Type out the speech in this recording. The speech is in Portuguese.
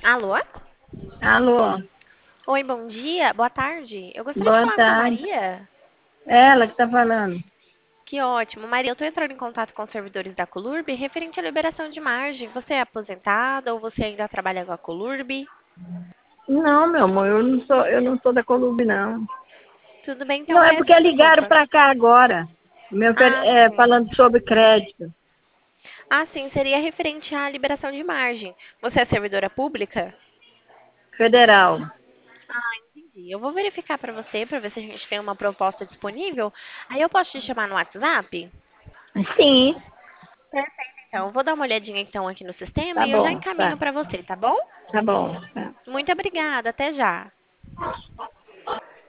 Alô? Alô, Oi, bom dia, boa tarde. Eu gostaria de boa falar com a tarde. Maria. Ela que tá falando. Que ótimo. Maria, eu estou entrando em contato com os servidores da Colurb referente à liberação de margem. Você é aposentada ou você ainda trabalha com a Colurb? Não, meu amor, eu não sou da Colube, não. Tudo bem, então Não, é peço porque ligaram desculpa. pra cá agora, Ah, sim. falando sobre crédito Ah, sim, seria referente à liberação de margem. Você é servidora pública? federal. Entendi. Eu vou verificar para ver se a gente tem uma proposta disponível. Aí eu posso te chamar no WhatsApp? Sim, Então, eu vou dar uma olhadinha então aqui no sistema tá e eu já bom, encaminho tá, para você, tá bom? tá bom. Tá. Muito obrigada, até já.